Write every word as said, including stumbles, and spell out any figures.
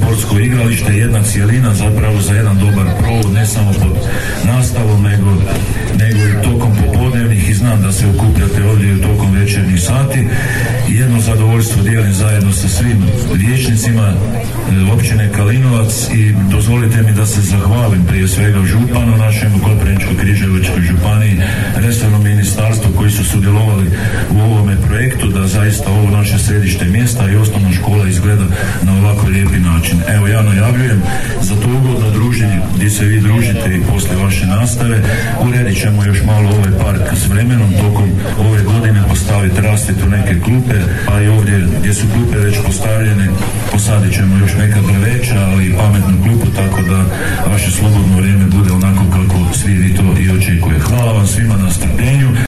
sportsko igralište, jedna cijelina zapravo za jedan dobar provod, ne samo pod nastavom, nego, nego i tokom popodnevnih, i znam da se okupljate ovdje i tokom večernjih sati. Jedno zadovoljstvo dijelim zajedno sa svim vijećnicima općine Kalinovac i dozvolite mi da se zahvalim prije svega županu našem u Koprivničko-križevačkoj županiji, resornom ministarstvu koji su sudjelovali u ovome projektu da zaista ovo naše središte mjesta i osnovna škola izgleda na ovako lijepi način. Evo, ja najavljujem za to ugodno druženje gdje se vi družite i poslije vaše nastave. Uredit ćemo još malo ovaj park s vremenom, tokom ove godine postaviti rasvjetu neke klupe, a i ovdje gdje su klupe već postavljene posadit ćemo još neka drveća, ali i pametnu klupu, tako da vaše slobodno vrijeme bude onako kako svi vi to i očekuje. Hvala vam svima na strpljenju.